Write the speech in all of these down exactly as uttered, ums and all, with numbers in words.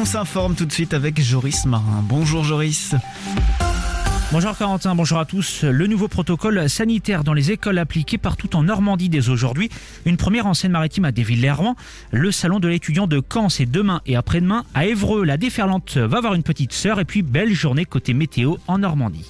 on s'informe tout de suite avec Joris Marin. Bonjour Joris. Bonjour Corentin, bonjour à tous. Le nouveau protocole sanitaire dans les écoles appliqué partout en Normandie dès aujourd'hui. Une première en Seine-Maritime à Desvillers-lès-Rouen. Le salon de l'étudiant de Caen, c'est demain et après-demain. À Évreux, la déferlante va avoir une petite sœur. Et puis belle journée côté météo en Normandie.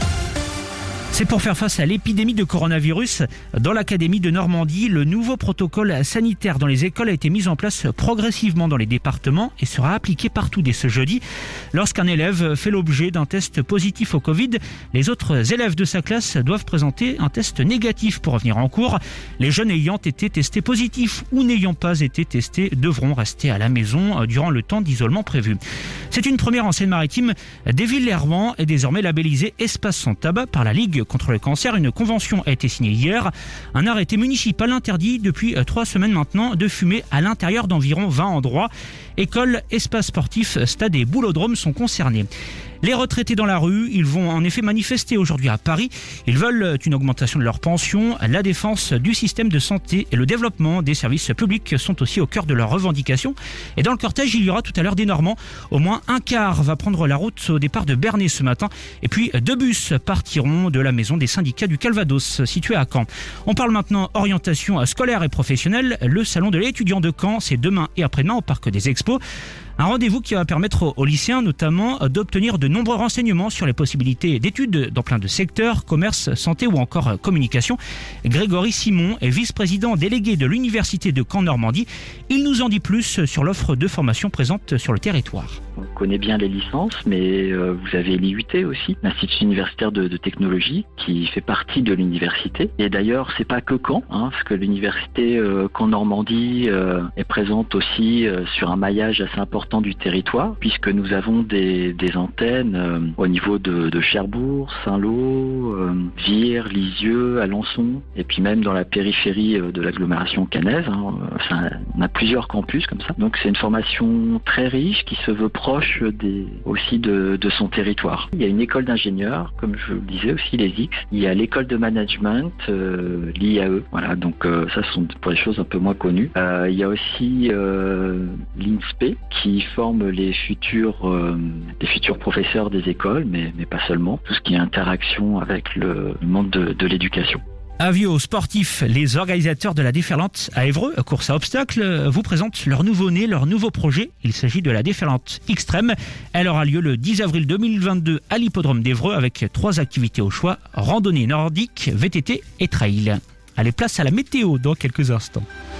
C'est pour faire face à l'épidémie de coronavirus. Dans l'Académie de Normandie, le nouveau protocole sanitaire dans les écoles a été mis en place progressivement dans les départements et sera appliqué partout dès ce jeudi. Lorsqu'un élève fait l'objet d'un test positif au Covid, les autres élèves de sa classe doivent présenter un test négatif pour revenir en cours. Les jeunes ayant été testés positifs ou n'ayant pas été testés devront rester à la maison durant le temps d'isolement prévu. C'est une première en Seine-Maritime. Desvillers-Rouen est désormais labellisé Espace sans tabac par la Ligue contre le cancer. Une convention a été signée hier. Un arrêté municipal interdit depuis trois semaines maintenant de fumer à l'intérieur d'environ vingt endroits. Écoles, espaces sportifs, stades et boulodromes sont concernés. Les retraités dans la rue, ils vont en effet manifester aujourd'hui à Paris. Ils veulent une augmentation de leur pension. La défense du système de santé et le développement des services publics sont aussi au cœur de leurs revendications. Et dans le cortège, il y aura tout à l'heure des Normands. Au moins un quart va prendre la route au départ de Bernay ce matin. Et puis deux bus partiront de la maison des syndicats du Calvados, située à Caen. On parle maintenant orientation scolaire et professionnelle. Le salon de l'étudiant de Caen, c'est demain et après-demain au Parc des Expos. Un rendez-vous qui va permettre aux lycéens notamment d'obtenir de nombreux renseignements sur les possibilités d'études dans plein de secteurs, commerce, santé ou encore communication. Grégory Simon est vice-président délégué de l'Université de Caen-Normandie. Il nous en dit plus sur l'offre de formation présente sur le territoire. On connaît bien les licences, mais euh, vous avez l'I U T aussi, l'Institut universitaire de, de technologie, qui fait partie de l'université. Et d'ailleurs, c'est pas que Caen, hein, parce que l'université euh, Caen-Normandie euh, est présente aussi euh, sur un maillage assez important du territoire, puisque nous avons des, des antennes euh, au niveau de, de Cherbourg, Saint-Lô, euh, Vire, Lisieux, Alençon, et puis même dans la périphérie euh, de l'agglomération caennaise. Hein, enfin, on a plusieurs campus comme ça. Donc c'est une formation très riche qui se veut proche des, aussi de, de son territoire. Il y a une école d'ingénieurs, comme je le disais aussi, les X. Il y a l'école de management, euh, l'I A E. Voilà, donc euh, ça ce sont pour des choses un peu moins connues. Euh, il y a aussi euh, l'I N S P qui forme les futurs, euh, les futurs professeurs des écoles, mais, mais pas seulement. Tout ce qui est interaction avec le monde de, de l'éducation. Avis aux sportifs, les organisateurs de la déferlante à Évreux, course à obstacles, vous présentent leur nouveau-né, leur nouveau projet. Il s'agit de la déferlante extrême. Elle aura lieu le dix avril deux mille vingt-deux à l'hippodrome d'Évreux avec trois activités au choix, randonnée nordique, V T T et trail. Allez, place à la météo dans quelques instants.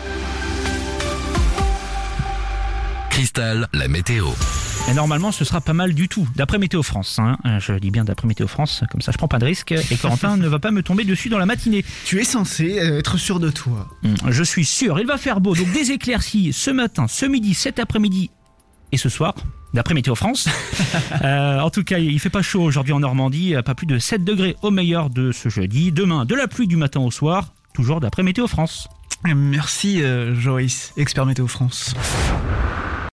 Cristal, la météo. Et normalement, ce sera pas mal du tout, d'après Météo France. Hein. Je dis bien d'après Météo France, comme ça je prends pas de risque. Et Corentin ne va pas me tomber dessus dans la matinée. Tu es censé être sûr de toi. Je suis sûr, il va faire beau. Donc des éclaircies ce matin, ce midi, cet après-midi et ce soir, d'après Météo France. euh, en tout cas, il fait pas chaud aujourd'hui en Normandie, pas plus de sept degrés au meilleur de ce jeudi. Demain, de la pluie du matin au soir, toujours d'après Météo France. Merci euh, Joris, expert Météo France.